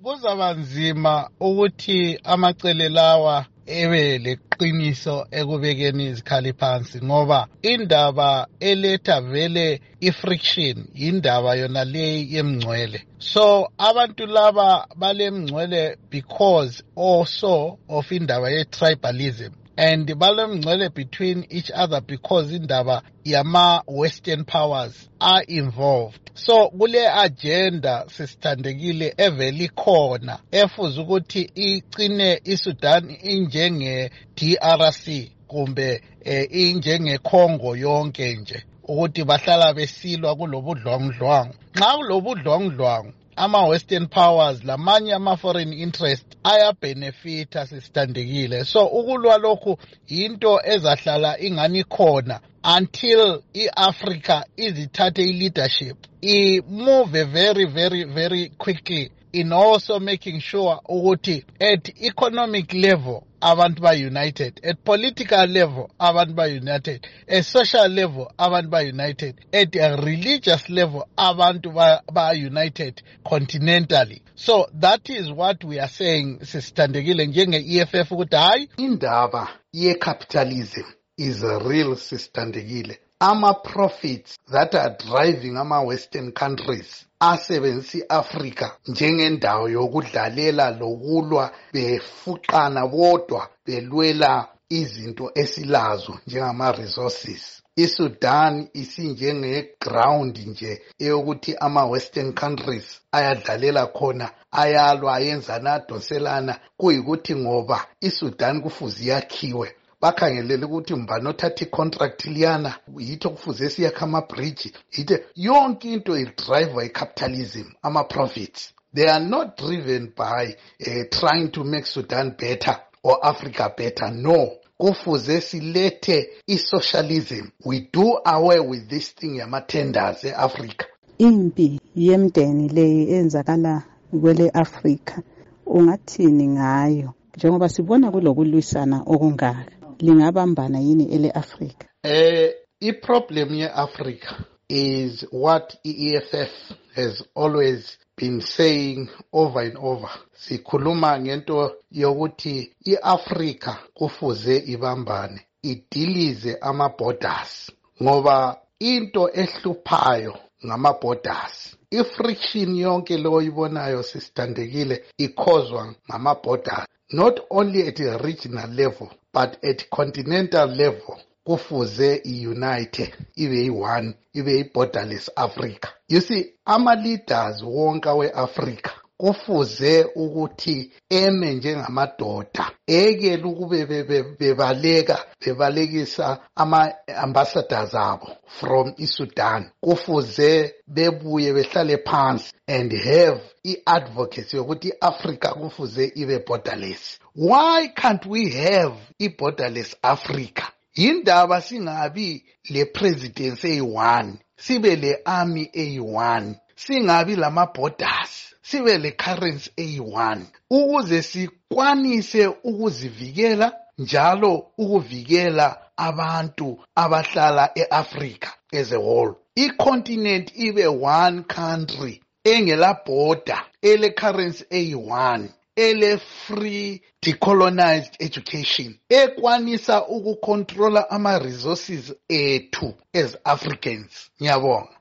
kuzabanzima ukuthi amacele lawa ebe leqiniso ekubekeni izikhali phansi ngoba indaba eletha vele ifriction indaba yona leyi yemngcwele. So abantu laba balemngcwele because also of indaba ye-tribalism. And balemngcwele between each other because indaba yama Western powers are involved. So kule agenda sisithandekile eveli khona efuza ukuthi iqine iSudan injenge DRC kumbe injenge Congo yonke nje ukuthi bahlala besilwa kulobudlwangudlwangu. Nxa kulobudlwangudlwangu ama-Western powers lamanye ama-foreign interest ayabenefita sisithandekile. So ukulwa lokhu yinto ezahlala ingani khona until i-Africa izithathe i-leadership. I-move very quickly in also making sure ukuthi at economic level abantu ba-united, at political level abantu ba-united, at social level abantu ba-united, at a religious level abantu ba-united continentally. So that is what we are saying sisithandekile njenge-EFF ukuthi hayi indaba ye-capitalism is a real sisithandekile. Ama-profits that are driving ama-Western countries asebenzisa i-Africa njengendawo yokudlalela lokulwa befuqana bodwa belwela izinto esilazo njengama-resources. ISudan isinjenge-ground nje eyokuthi ama-Western countries ayadlalela khona ayalwa ayenzana adoselana kuyikuthi ngoba iSudan kufuze yakhiwe bakhangelele ukuthi mbani othatha icontract liyana yitho kufuze siyakha ama-bridge yitho yonke into idrive capitalism ama-profits. They are not driven by trying to make Sudan better or Africa better. No, kufuze silethe i-socialism. We do away with this thing yama-tenders e-Africa. Impi yemdeni le enzakala kwele Africa ungathini ngayo njengoba sibona kulokulwisana okungaka lingabambana yini ele Africa? I-problem ye-Africa is what EFF has always been saying over and over. Sikhuluma ngento yokuthi i-Africa kufuze ibambane idilize ama-borders ngoba into ehluphayo ngama-borders. I-friction yonke lo ibonayo sisithandekile ikhozwa ngama-borders, not only at a regional level but at continental level. Kufuze i-unite ibe yi-one ibe yi-borderless Africa. You see, ama-leaders wonke we-Africa kufuze ukuthi eme njengamadoda ekele ukube bebalekisa ama-ambassadors abo from iSudan. Kufuze bebuye behlale phansi and have i-advocacy yokuthi i-Africa kufuze ibe borderless. Why can't we have i-borderless Africa? Indaba singabi le presidency eyi-one, sibe le army eyi-one, singabi lama borders, sibe le currency eyi-one, ukuze sikwanise ukuzivikela njalo ukuvikela abantu abahlala e-Africa as a whole. I-continent ibe one country engela border, ele currency eyi-one, ele free decolonized education ekwanisa ukucontrola ama resources ethu as Africans. Ngiyabonga.